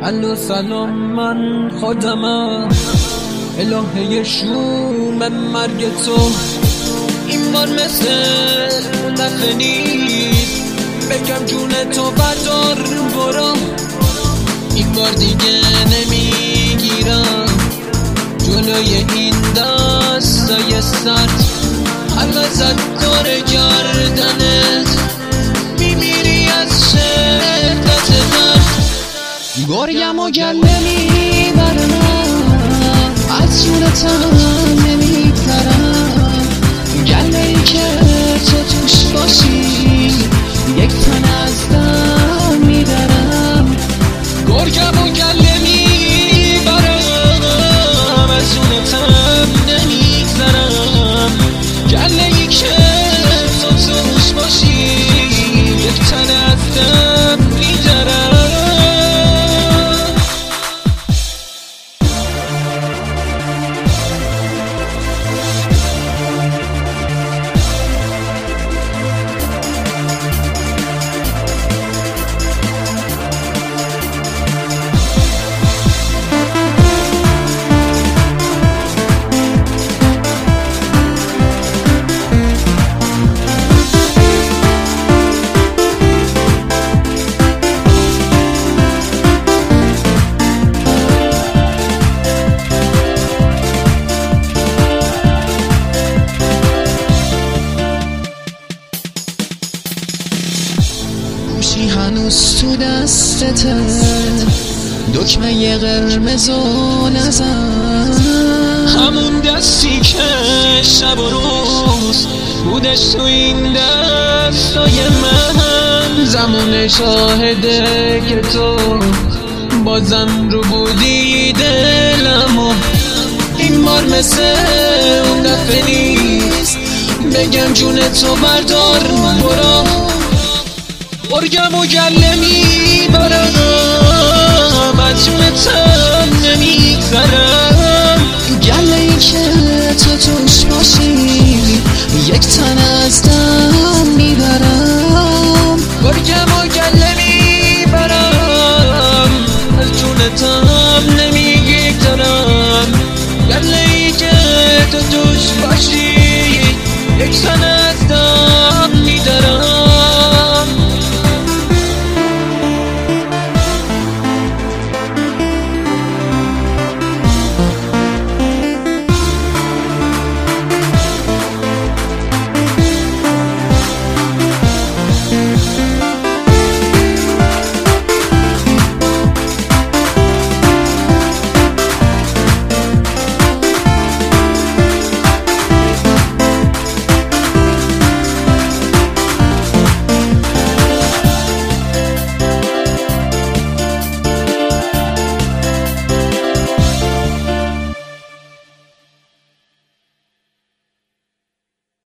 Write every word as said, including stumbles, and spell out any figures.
الو سلام، من خودمم، الهه شوم مرگ تو. این بار مثل اون دفعه نیست، بگم جون تو بردار برو. این بار دیگه نمیگیرم جلوی این دستای سرد، حلقت دور گردنت، میمیری از شدت درد. گرگم و گله میبرم، از صورتم نمیگذرم. گله ای که تو توش باشی، یک تن از دم میبرم. گرگم و گله میبرم، از صورتم نمیگذرم. گله ای که تو توش باشی، یک تن از دم میبرم. گوشی هنوز تو دستته، دکمه قرمز و نزن. همون دستی که شب و روز بودش تو این دستای من. زمان شاهده که تو بازم رو بودی دلمو. این بار مثل اون دفعه نیست، بگم جون تو بردار برو. گرگم و گله می